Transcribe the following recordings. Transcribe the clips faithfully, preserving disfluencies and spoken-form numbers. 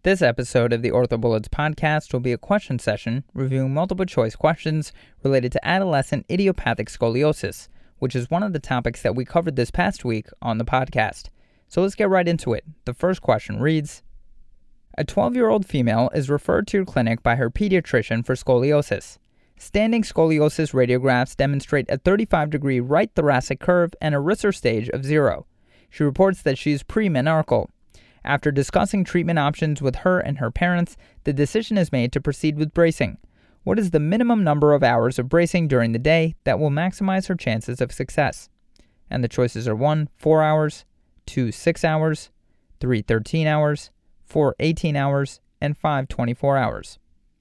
This episode of the OrthoBullets podcast will be a question session reviewing multiple choice questions related to adolescent idiopathic scoliosis, which is one of the topics that we covered this past week on the podcast. So let's get right into it. The first question reads, a twelve-year-old female is referred to your clinic by her pediatrician for scoliosis. Standing scoliosis radiographs demonstrate a thirty-five degree right thoracic curve and a Risser stage of zero. She reports that she is premenarchal. After discussing treatment options with her and her parents, the decision is made to proceed with bracing. What is the minimum number of hours of bracing during the day that will maximize her chances of success? And the choices are one, four hours, two, six hours, three, thirteen hours, four, eighteen hours, and five, twenty-four hours.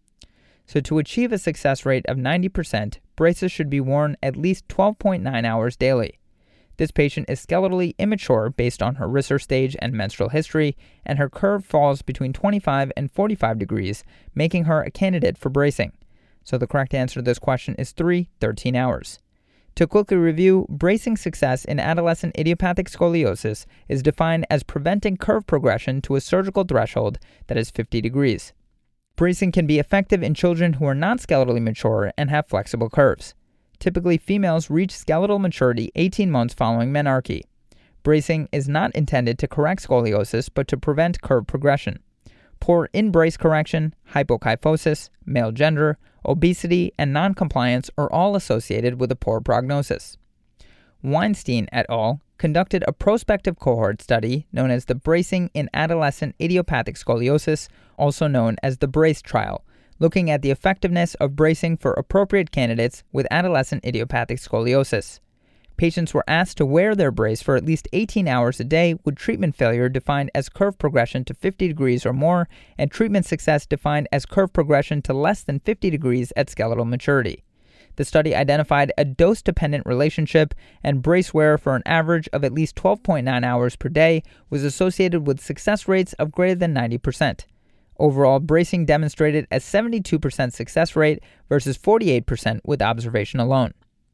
So to achieve a success rate of ninety percent, braces should be worn at least twelve point nine hours daily. This patient is skeletally immature based on her Risser stage and menstrual history, and her curve falls between twenty-five and forty-five degrees, making her a candidate for bracing. So the correct answer to this question is three, thirteen hours. To quickly review, bracing success in adolescent idiopathic scoliosis is defined as preventing curve progression to a surgical threshold that is fifty degrees. Bracing can be effective in children who are not skeletally mature and have flexible curves. Typically, females reach skeletal maturity eighteen months following menarche. Bracing is not intended to correct scoliosis, but to prevent curve progression. Poor in-brace correction, hypokyphosis, male gender, obesity, and noncompliance are all associated with a poor prognosis. Weinstein et al. Conducted a prospective cohort study known as the Bracing in Adolescent Idiopathic Scoliosis, also known as the BRACE trial, looking at the effectiveness of bracing for appropriate candidates with adolescent idiopathic scoliosis. Patients were asked to wear their brace for at least eighteen hours a day, with treatment failure defined as curve progression to fifty degrees or more, and treatment success defined as curve progression to less than fifty degrees at skeletal maturity. The study identified a dose-dependent relationship, and brace wear for an average of at least twelve point nine hours per day was associated with success rates of greater than ninety percent. Overall, bracing demonstrated a seventy-two percent success rate versus forty-eight percent with observation alone.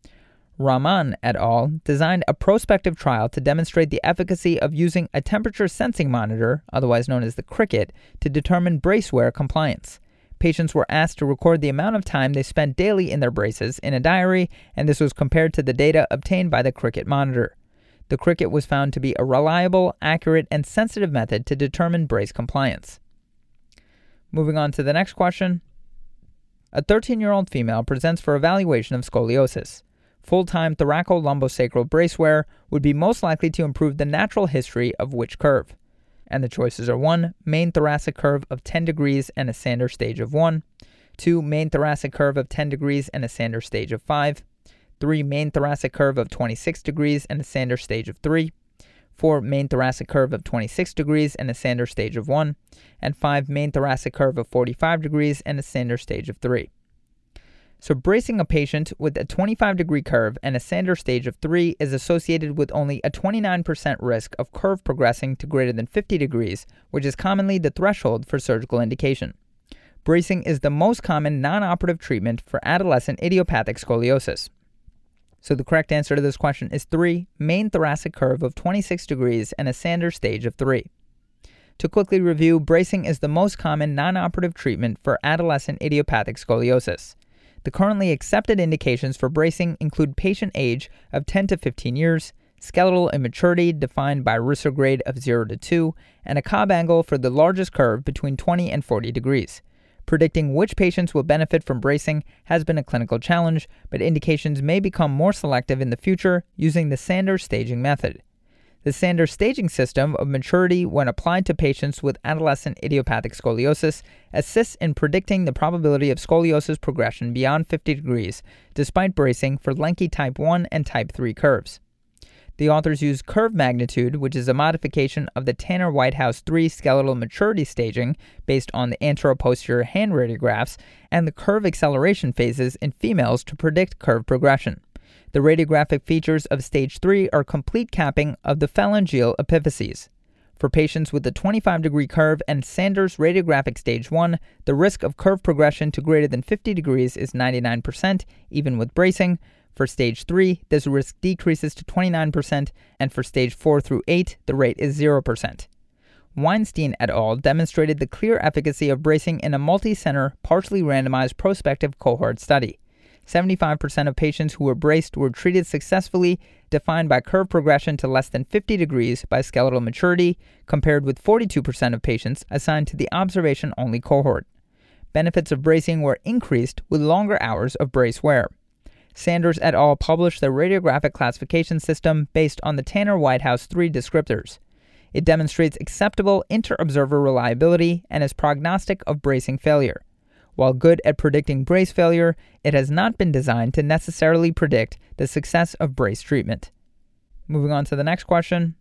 Rahman et al. Designed a prospective trial to demonstrate the efficacy of using a temperature sensing monitor, otherwise known as the Cricket, to determine brace wear compliance. Patients were asked to record the amount of time they spent daily in their braces in a diary, and this was compared to the data obtained by the Cricket monitor. The Cricket was found to be a reliable, accurate, and sensitive method to determine brace compliance. Moving on to the next question. A thirteen-year-old female presents for evaluation of scoliosis. Full-time thoracolumbosacral brace wear would be most likely to improve the natural history of which curve? And the choices are one, main thoracic curve of ten degrees and a Sanders stage of one, two, main thoracic curve of ten degrees and a Sanders stage of five, three, main thoracic curve of twenty-six degrees and a Sanders stage of three, four, main thoracic curve of twenty-six degrees and a Sanders stage of one, and five, main thoracic curve of forty-five degrees and a Sanders stage of three. So bracing a patient with a twenty-five degree curve and a Sanders stage of three is associated with only a twenty-nine percent risk of curve progressing to greater than fifty degrees, which is commonly the threshold for surgical indication. Bracing is the most common non-operative treatment for adolescent idiopathic scoliosis. So the correct answer to this question is three, main thoracic curve of twenty-six degrees and a Sanders stage of three. To quickly review, bracing is the most common non-operative treatment for adolescent idiopathic scoliosis. The currently accepted indications for bracing include patient age of ten to fifteen years, skeletal immaturity defined by Risser grade of zero to two, and a Cobb angle for the largest curve between twenty and forty degrees. Predicting which patients will benefit from bracing has been a clinical challenge, but indications may become more selective in the future using the Sanders staging method. The Sanders staging system of maturity, when applied to patients with adolescent idiopathic scoliosis, assists in predicting the probability of scoliosis progression beyond fifty degrees, despite bracing for lanky type one and type three curves. The authors use curve magnitude, which is a modification of the Tanner-Whitehouse three skeletal maturity staging based on the anteroposterior hand radiographs, and the curve acceleration phases in females to predict curve progression. The radiographic features of stage three are complete capping of the phalangeal epiphyses. For patients with a twenty-five degree curve and Sanders radiographic stage one, the risk of curve progression to greater than fifty degrees is ninety-nine percent, even with bracing. For stage three, this risk decreases to twenty-nine percent, and for stage four through eight, the rate is zero percent. Weinstein et al. Demonstrated the clear efficacy of bracing in a multi-center, partially randomized prospective cohort study. seventy-five percent of patients who were braced were treated successfully, defined by curve progression to less than fifty degrees by skeletal maturity, compared with forty-two percent of patients assigned to the observation-only cohort. Benefits of bracing were increased with longer hours of brace wear. Sanders et al. Published the radiographic classification system based on the Tanner-Whitehouse three descriptors. It demonstrates acceptable inter-observer reliability and is prognostic of bracing failure. While good at predicting brace failure, it has not been designed to necessarily predict the success of brace treatment. Moving on to the next question.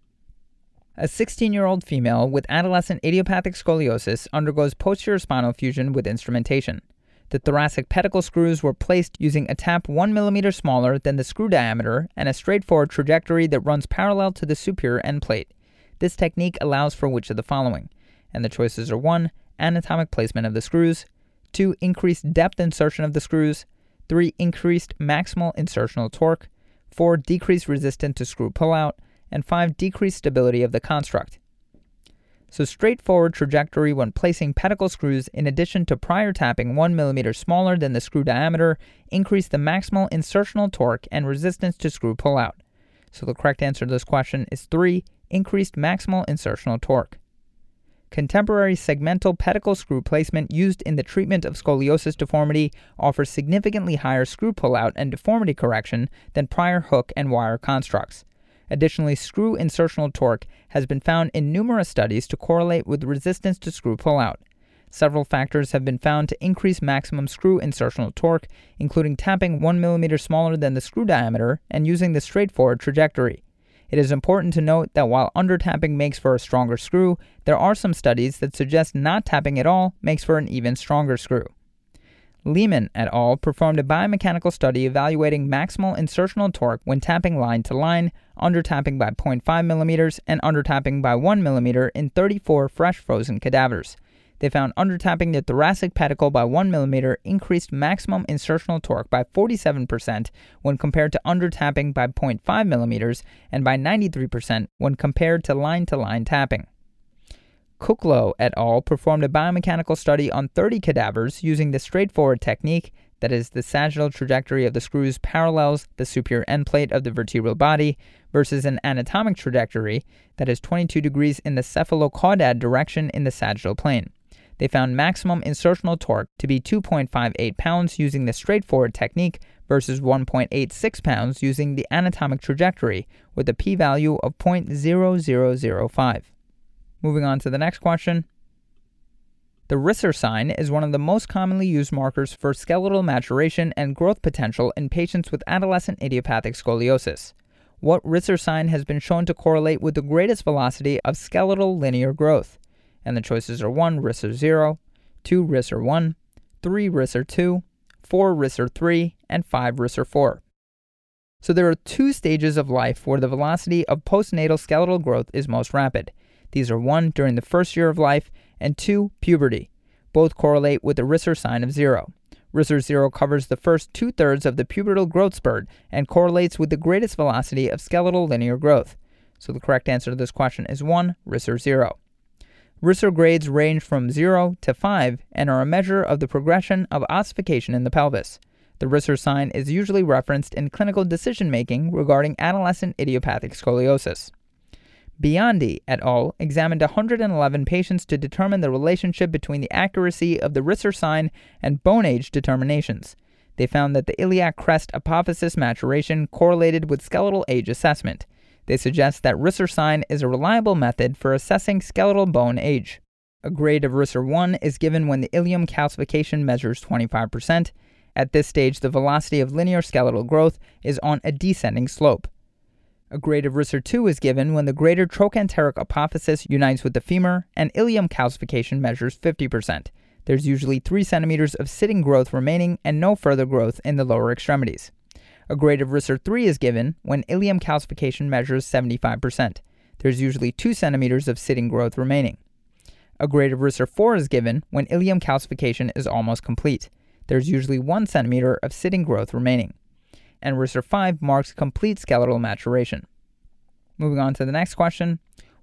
A sixteen-year-old female with adolescent idiopathic scoliosis undergoes posterior spinal fusion with instrumentation. The thoracic pedicle screws were placed using a tap one millimeter smaller than the screw diameter and a straightforward trajectory that runs parallel to the superior end plate. This technique allows for which of the following? And the choices are one. Anatomic placement of the screws, two. Increased depth insertion of the screws, three. Increased maximal insertional torque, four. Decreased resistance to screw pullout, and five. Decreased stability of the construct. So straightforward trajectory when placing pedicle screws in addition to prior tapping one millimeter smaller than the screw diameter increased the maximal insertional torque and resistance to screw pullout. So the correct answer to this question is three. Increased maximal insertional torque. Contemporary segmental pedicle screw placement used in the treatment of scoliosis deformity offers significantly higher screw pullout and deformity correction than prior hook and wire constructs. Additionally, screw insertional torque has been found in numerous studies to correlate with resistance to screw pullout. Several factors have been found to increase maximum screw insertional torque, including tapping one millimeter smaller than the screw diameter and using the straightforward trajectory. It is important to note that while under-tapping makes for a stronger screw, there are some studies that suggest not tapping at all makes for an even stronger screw. Lehman et al. Performed a biomechanical study evaluating maximal insertional torque when tapping line to line, under-tapping by zero point five millimeters, and under-tapping by one millimeter in thirty-four fresh frozen cadavers. They found under-tapping the thoracic pedicle by one millimeter increased maximum insertional torque by forty-seven percent when compared to under-tapping by zero point five millimeters and by ninety-three percent when compared to line-to-line tapping. Kuklo et al. Performed a biomechanical study on thirty cadavers using the straightforward technique, that is, the sagittal trajectory of the screws parallels the superior end plate of the vertebral body, versus an anatomic trajectory, that is twenty-two degrees in the cephalocaudad direction in the sagittal plane. They found maximum insertional torque to be two point five eight pounds using the straightforward technique versus one point eight six pounds using the anatomic trajectory, with a p-value of zero point zero zero zero five. Moving on to the next question. The Risser sign is one of the most commonly used markers for skeletal maturation and growth potential in patients with adolescent idiopathic scoliosis. What Risser sign has been shown to correlate with the greatest velocity of skeletal linear growth? And the choices are one. Risser zero, two. Risser one, three. Risser two, four. Risser three, and five. Risser four. So there are two stages of life where the velocity of postnatal skeletal growth is most rapid. These are one, during the first year of life, and two, puberty. Both correlate with the Risser sign of zero. Risser zero covers the first two-thirds of the pubertal growth spurt and correlates with the greatest velocity of skeletal linear growth. So the correct answer to this question is one. Risser zero. Risser grades range from zero to five and are a measure of the progression of ossification in the pelvis. The Risser sign is usually referenced in clinical decision-making regarding adolescent idiopathic scoliosis. Biondi et al. Examined one hundred eleven patients to determine the relationship between the accuracy of the Risser sign and bone age determinations. They found that the iliac crest apophysis maturation correlated with skeletal age assessment. They suggest that Risser sign is a reliable method for assessing skeletal bone age. A grade of Risser one is given when the ilium calcification measures twenty-five percent. At this stage, the velocity of linear skeletal growth is on a descending slope. A grade of Risser two is given when the greater trochanteric apophysis unites with the femur and ilium calcification measures fifty percent. There's usually three centimeters of sitting growth remaining and no further growth in the lower extremities. A grade of Risser three is given when ilium calcification measures seventy-five percent. There's usually two centimeters of sitting growth remaining. A grade of Risser four is given when ilium calcification is almost complete. There's usually one centimeter of sitting growth remaining. And Risser five marks complete skeletal maturation. Moving on to the next question.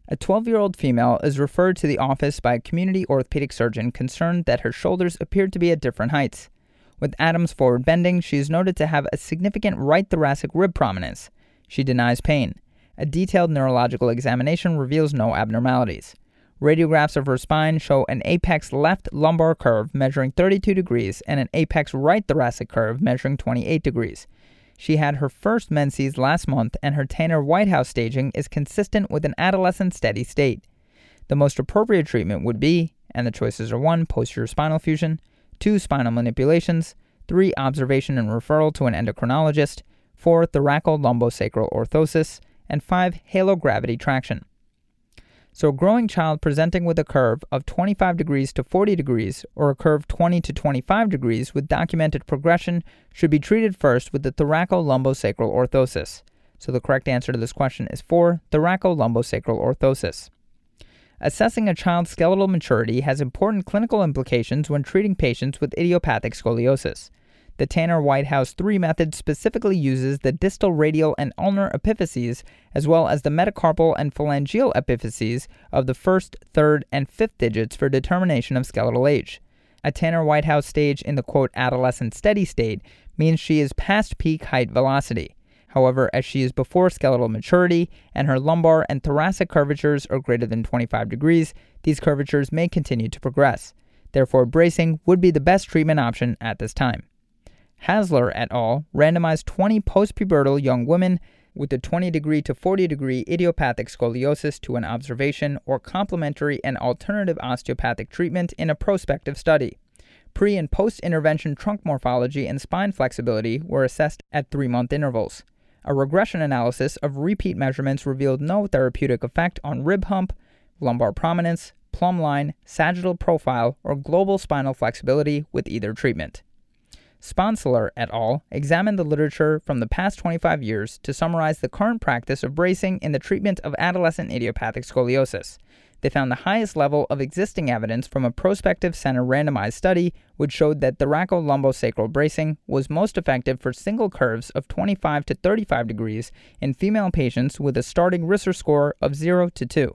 A twelve-year-old female is referred to the office by a community orthopedic surgeon concerned that her shoulders appeared to be at different heights. With Adams' forward bending, she is noted to have a significant right thoracic rib prominence. She denies pain. A detailed neurological examination reveals no abnormalities. Radiographs of her spine show an apex left lumbar curve measuring thirty-two degrees and an apex right thoracic curve measuring twenty-eight degrees. She had her first menses last month, and her Tanner-Whitehouse staging is consistent with an adolescent steady state. The most appropriate treatment would be, and the choices are one. Posterior spinal fusion, two. Spinal manipulations, three. Observation and referral to an endocrinologist, four. Thoraco-lumbosacral orthosis, and five. Halogravity traction. So a growing child presenting with a curve of twenty-five degrees to forty degrees or a curve twenty to twenty-five degrees with documented progression should be treated first with the thoraco-lumbosacral orthosis. So the correct answer to this question is four. Thoraco-lumbosacral orthosis. Assessing a child's skeletal maturity has important clinical implications when treating patients with idiopathic scoliosis. The Tanner-Whitehouse three method specifically uses the distal radial and ulnar epiphyses as well as the metacarpal and phalangeal epiphyses of the first, third, and fifth digits for determination of skeletal age. A Tanner-Whitehouse stage in the quote adolescent steady state means she is past peak height velocity. However, as she is before skeletal maturity and her lumbar and thoracic curvatures are greater than twenty-five degrees, these curvatures may continue to progress. Therefore, bracing would be the best treatment option at this time. Hasler et al. Randomized twenty postpubertal young women with a twenty degree to forty degree idiopathic scoliosis to an observation or complementary and alternative osteopathic treatment in a prospective study. Pre- and post-intervention trunk morphology and spine flexibility were assessed at three-month intervals. A regression analysis of repeat measurements revealed no therapeutic effect on rib hump, lumbar prominence, plumb line, sagittal profile, or global spinal flexibility with either treatment. Sponsler et al. Examined the literature from the past twenty-five years to summarize the current practice of bracing in the treatment of adolescent idiopathic scoliosis. They found the highest level of existing evidence from a prospective center randomized study, which showed that thoraco-lumbosacral bracing was most effective for single curves of twenty-five to thirty-five degrees in female patients with a starting Risser score of zero to two.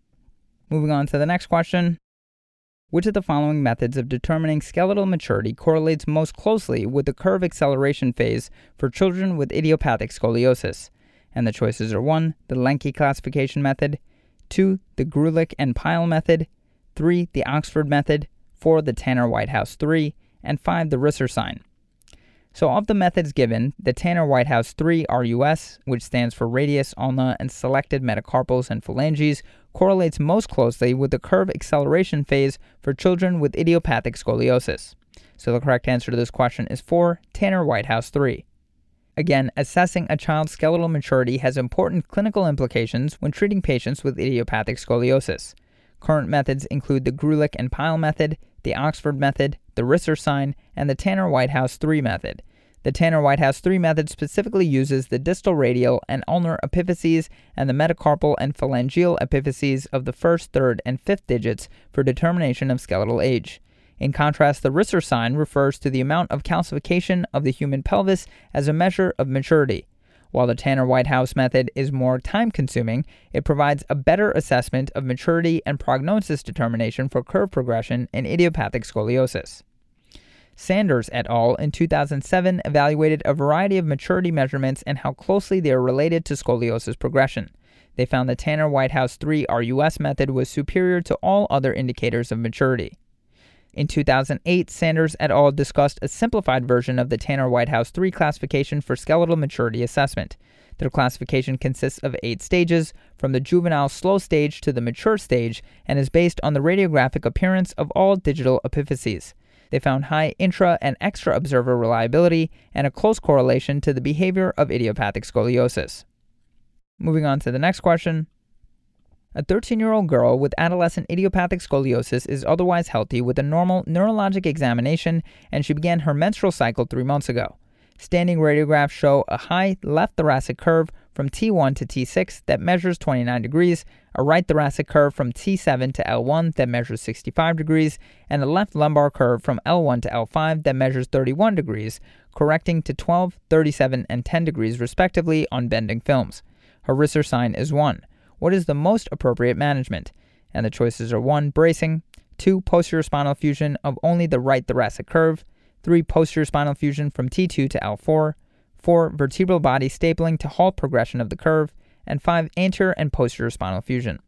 Moving on to the next question. Which of the following methods of determining skeletal maturity correlates most closely with the curve acceleration phase for children with idiopathic scoliosis? And the choices are one. The Lenke classification method, two. The Grulich and Pyle method, three. The Oxford method, four. The Tanner-Whitehouse three, and five. The Risser sign. So of the methods given, the Tanner-Whitehouse three R U S, which stands for radius, ulna, and selected metacarpals and phalanges, correlates most closely with the curve acceleration phase for children with idiopathic scoliosis. So the correct answer to this question is four. Tanner-Whitehouse three. Again, assessing a child's skeletal maturity has important clinical implications when treating patients with idiopathic scoliosis. Current methods include the Grulich and Pyle method, the Oxford method, the Risser sign, and the Tanner-Whitehouse three method. The Tanner-Whitehouse three method specifically uses the distal radial and ulnar epiphyses and the metacarpal and phalangeal epiphyses of the first, third, and fifth digits for determination of skeletal age. In contrast, the Risser sign refers to the amount of calcification of the human pelvis as a measure of maturity. While the Tanner-Whitehouse method is more time-consuming, it provides a better assessment of maturity and prognosis determination for curve progression in idiopathic scoliosis. Sanders et al. In two thousand seven evaluated a variety of maturity measurements and how closely they are related to scoliosis progression. They found the Tanner-Whitehouse three R U S method was superior to all other indicators of maturity. In two thousand eight, Sanders et al. Discussed a simplified version of the Tanner-Whitehouse three classification for skeletal maturity assessment. Their classification consists of eight stages, from the juvenile slow stage to the mature stage, and is based on the radiographic appearance of all digital epiphyses. They found high intra and extra observer reliability and a close correlation to the behavior of idiopathic scoliosis. Moving on to the next question. A thirteen-year-old girl with adolescent idiopathic scoliosis is otherwise healthy with a normal neurologic examination, and she began her menstrual cycle three months ago. Standing radiographs show a high left thoracic curve from T one to T six that measures twenty-nine degrees, a right thoracic curve from T seven to L one that measures sixty-five degrees, and a left lumbar curve from L one to L five that measures thirty-one degrees, correcting to twelve, thirty-seven, and ten degrees respectively on bending films. Her Risser sign is one. what is the most appropriate management? And the choices are one. Bracing, two. Posterior spinal fusion of only the right thoracic curve, three. Posterior spinal fusion from T two to L four, four. Vertebral body stapling to halt progression of the curve, and five. Anterior and posterior spinal fusion.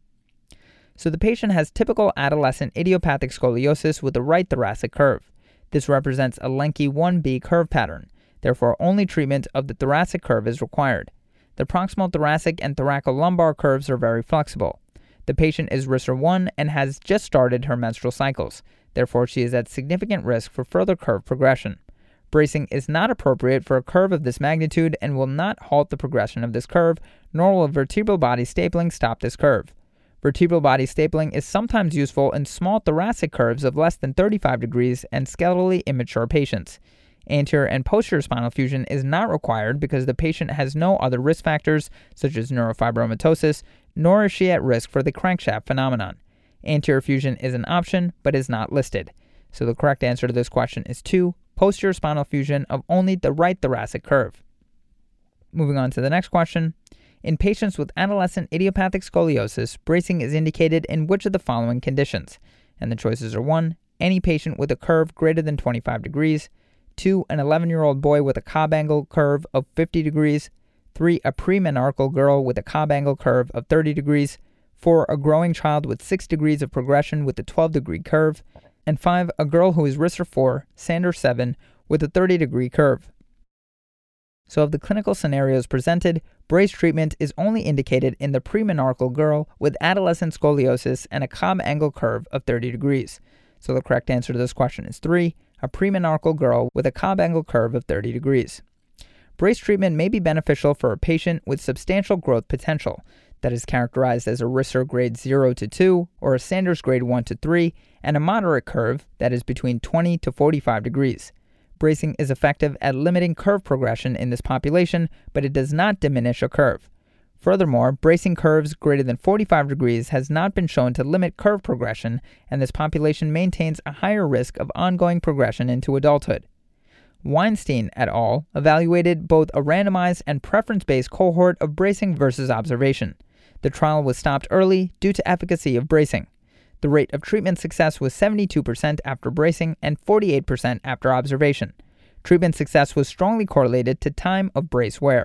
So the patient has typical adolescent idiopathic scoliosis with the right thoracic curve. This represents a Lenke one B curve pattern. Therefore, only treatment of the thoracic curve is required. The proximal thoracic and thoracolumbar curves are very flexible. The patient is R I S R one and has just started her menstrual cycles. Therefore, she is at significant risk for further curve progression. Bracing is not appropriate for a curve of this magnitude and will not halt the progression of this curve, nor will vertebral body stapling stop this curve. Vertebral body stapling is sometimes useful in small thoracic curves of less than thirty-five degrees and skeletally immature patients. Anterior and posterior spinal fusion is not required because the patient has no other risk factors, such as neurofibromatosis, nor is she at risk for the crankshaft phenomenon. Anterior fusion is an option, but is not listed. So the correct answer to this question is two. Posterior spinal fusion of only the right thoracic curve. Moving on to the next question. In patients with adolescent idiopathic scoliosis, bracing is indicated in which of the following conditions? And the choices are one. Any patient with a curve greater than twenty-five degrees, two. An eleven-year-old boy with a Cobb angle curve of fifty degrees, three. A premenarchal girl with a Cobb angle curve of thirty degrees, four. A growing child with six degrees of progression with a twelve-degree curve, and five. A girl who is R I S R four, Sanders seven, with a thirty-degree curve. So of the clinical scenarios presented, brace treatment is only indicated in the premenarchal girl with adolescent scoliosis and a Cobb angle curve of thirty degrees. So the correct answer to this question is three. A premenarchal girl with a Cobb angle curve of thirty degrees. Brace treatment may be beneficial for a patient with substantial growth potential that is characterized as a R I S R grade zero to two or a Sanders grade one to three and a moderate curve that is between twenty to forty-five degrees. Bracing is effective at limiting curve progression in this population, but it does not diminish a curve. Furthermore, bracing curves greater than forty-five degrees has not been shown to limit curve progression, and this population maintains a higher risk of ongoing progression into adulthood. Weinstein et al. Evaluated both a randomized and preference-based cohort of bracing versus observation. The trial was stopped early due to efficacy of bracing. The rate of treatment success was seventy-two percent after bracing and forty-eight percent after observation. Treatment success was strongly correlated to time of brace wear.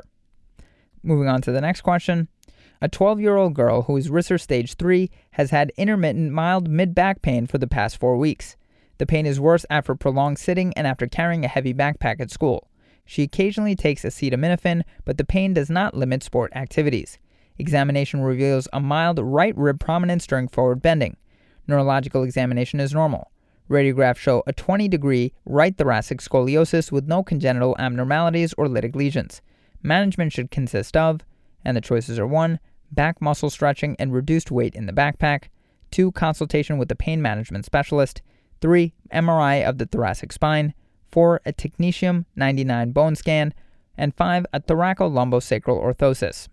Moving on to the next question. A twelve-year-old girl who is R I S R stage three has had intermittent mild mid-back pain for the past four weeks. The pain is worse after prolonged sitting and after carrying a heavy backpack at school. She occasionally takes acetaminophen, but the pain does not limit sport activities. Examination reveals a mild right rib prominence during forward bending. Neurological examination is normal. Radiographs show a twenty-degree right thoracic scoliosis with no congenital abnormalities or lytic lesions. Management should consist of, and the choices are one. Back muscle stretching and reduced weight in the backpack, two. Consultation with the pain management specialist, three. M R I of the thoracic spine, four. A technetium ninety-nine bone scan, and five. A thoracolumbo-sacral orthosis.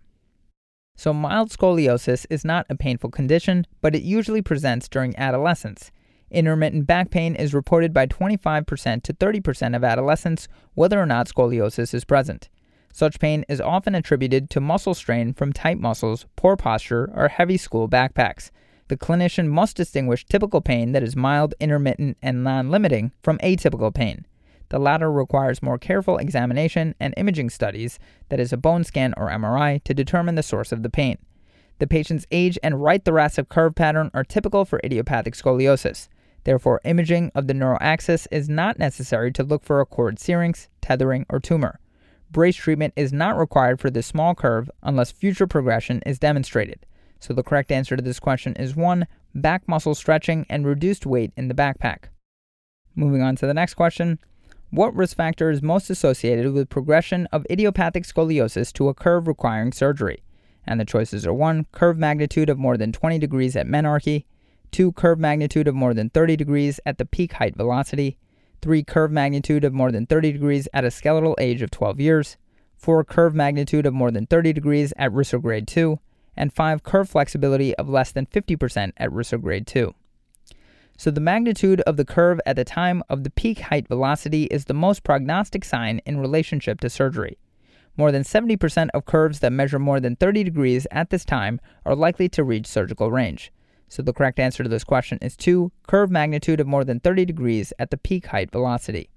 So mild scoliosis is not a painful condition, but it usually presents during adolescence. Intermittent back pain is reported by twenty-five percent to thirty percent of adolescents, whether or not scoliosis is present. Such pain is often attributed to muscle strain from tight muscles, poor posture, or heavy school backpacks. The clinician must distinguish typical pain that is mild, intermittent, and non-limiting from atypical pain. The latter requires more careful examination and imaging studies, that is a bone scan or M R I, to determine the source of the pain. The patient's age and right thoracic curve pattern are typical for idiopathic scoliosis. Therefore, imaging of the neuroaxis is not necessary to look for a cord syrinx, tethering, or tumor. Brace treatment is not required for this small curve unless future progression is demonstrated. So the correct answer to this question is one. Back muscle stretching and reduced weight in the backpack. Moving on to the next question. What risk factor is most associated with progression of idiopathic scoliosis to a curve requiring surgery? And the choices are one. Curve magnitude of more than twenty degrees at menarche, two. Curve magnitude of more than thirty degrees at the peak height velocity, three. Curve magnitude of more than thirty degrees at a skeletal age of twelve years, four. Curve magnitude of more than thirty degrees at R I S R grade two, and five. Curve flexibility of less than fifty percent at R I S R grade two. So the magnitude of the curve at the time of the peak height velocity is the most prognostic sign in relationship to surgery. More than seventy percent of curves that measure more than thirty degrees at this time are likely to reach surgical range. So the correct answer to this question is two, curve magnitude of more than thirty degrees at the peak height velocity.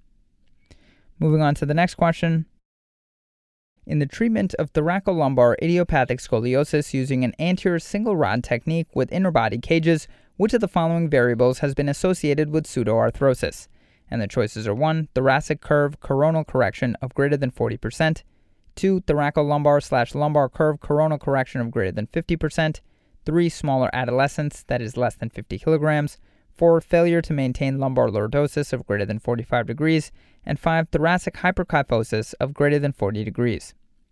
Moving on to the next question. In the treatment of thoracolumbar idiopathic scoliosis using an anterior single rod technique with inner body cages, which of the following variables has been associated with pseudoarthrosis? And the choices are one, thoracic curve coronal correction of greater than forty percent, two, thoracolumbar slash lumbar curve coronal correction of greater than fifty percent, three, smaller adolescence, that is less than fifty kilograms, four, failure to maintain lumbar lordosis of greater than forty-five degrees, and five, thoracic hyperkyphosis of greater than forty degrees.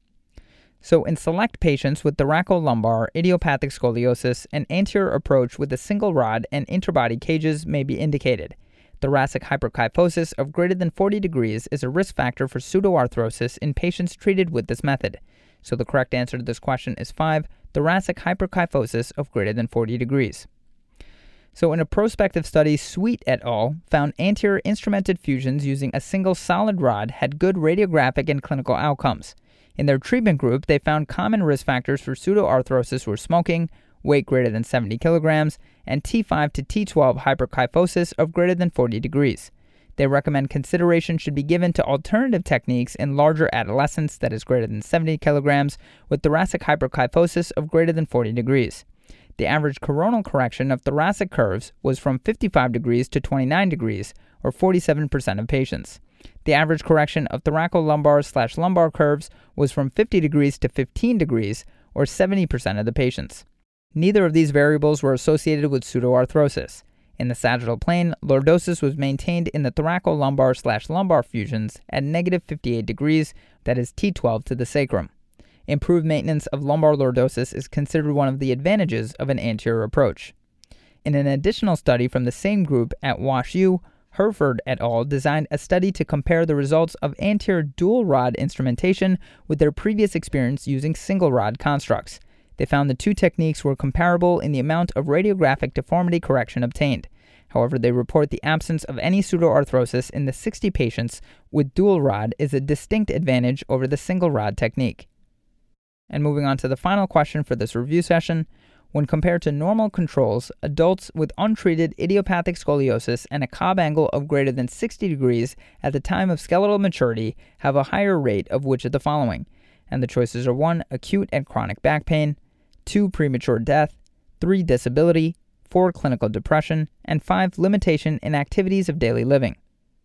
So in select patients with thoracolumbar idiopathic scoliosis, an anterior approach with a single rod and interbody cages may be indicated. Thoracic hyperkyphosis of greater than forty degrees is a risk factor for pseudoarthrosis in patients treated with this method. So the correct answer to this question is five, thoracic hyperkyphosis of greater than forty degrees. So in a prospective study, Sweet et al. Found anterior instrumented fusions using a single solid rod had good radiographic and clinical outcomes. In their treatment group, they found common risk factors for pseudoarthrosis were smoking, weight greater than seventy kilograms, and T five to T twelve hyperkyphosis of greater than forty degrees. They recommend consideration should be given to alternative techniques in larger adolescents, that is greater than seventy kilograms, with thoracic hyperkyphosis of greater than forty degrees. The average coronal correction of thoracic curves was from fifty-five degrees to twenty-nine degrees, or forty-seven percent of patients. The average correction of thoracolumbar slash lumbar curves was from fifty degrees to fifteen degrees, or seventy percent of the patients. Neither of these variables were associated with pseudoarthrosis. In the sagittal plane, lordosis was maintained in the thoracolumbar slash lumbar fusions at negative fifty-eight degrees, that is T twelve to the sacrum. Improved maintenance of lumbar lordosis is considered one of the advantages of an anterior approach. In an additional study from the same group at WashU, Herford et al. Designed a study to compare the results of anterior dual rod instrumentation with their previous experience using single rod constructs. They found the two techniques were comparable in the amount of radiographic deformity correction obtained. However, they report the absence of any pseudoarthrosis in the sixty patients with dual rod is a distinct advantage over the single rod technique. And moving on to the final question for this review session, when compared to normal controls, adults with untreated idiopathic scoliosis and a Cobb angle of greater than sixty degrees at the time of skeletal maturity have a higher rate of which of the following? And the choices are one, acute and chronic back pain, two, premature death, three, disability, four, clinical depression, and five, limitation in activities of daily living.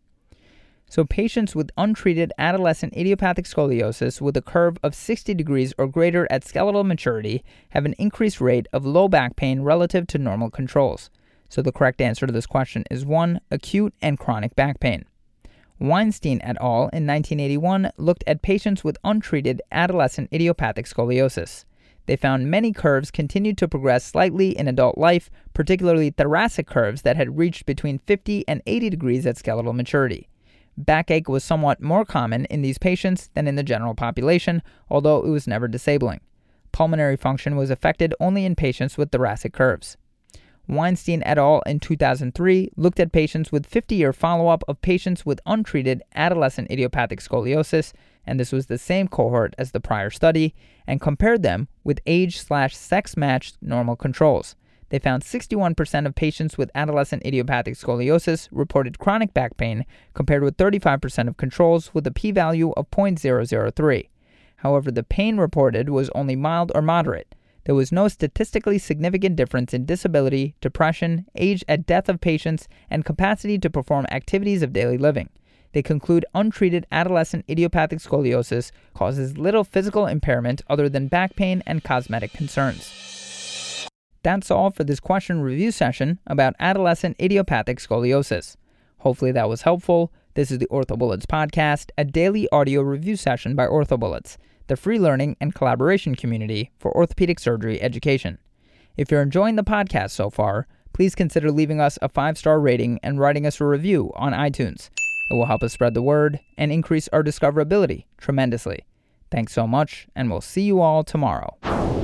So patients with untreated adolescent idiopathic scoliosis with a curve of sixty degrees or greater at skeletal maturity have an increased rate of low back pain relative to normal controls. So the correct answer to this question is one, acute and chronic back pain. Weinstein et al. In nineteen eighty-one looked at patients with untreated adolescent idiopathic scoliosis. They found many curves continued to progress slightly in adult life, particularly thoracic curves that had reached between fifty and eighty degrees at skeletal maturity. Backache was somewhat more common in these patients than in the general population, although it was never disabling. Pulmonary function was affected only in patients with thoracic curves. Weinstein et al. In two thousand three looked at patients with fifty-year follow-up of patients with untreated adolescent idiopathic scoliosis, and this was the same cohort as the prior study, and compared them with age slash sex-matched normal controls. They found sixty-one percent of patients with adolescent idiopathic scoliosis reported chronic back pain, compared with thirty-five percent of controls with a p-value of zero point zero zero three. However, the pain reported was only mild or moderate. There was no statistically significant difference in disability, depression, age at death of patients, and capacity to perform activities of daily living. They conclude untreated adolescent idiopathic scoliosis causes little physical impairment other than back pain and cosmetic concerns. That's all for this question review session about adolescent idiopathic scoliosis. Hopefully that was helpful. This is the OrthoBullets podcast, a daily audio review session by OrthoBullets, the free learning and collaboration community for orthopedic surgery education. If you're enjoying the podcast so far, please consider leaving us a five-star rating and writing us a review on iTunes. It will help us spread the word and increase our discoverability tremendously. Thanks so much, and we'll see you all tomorrow.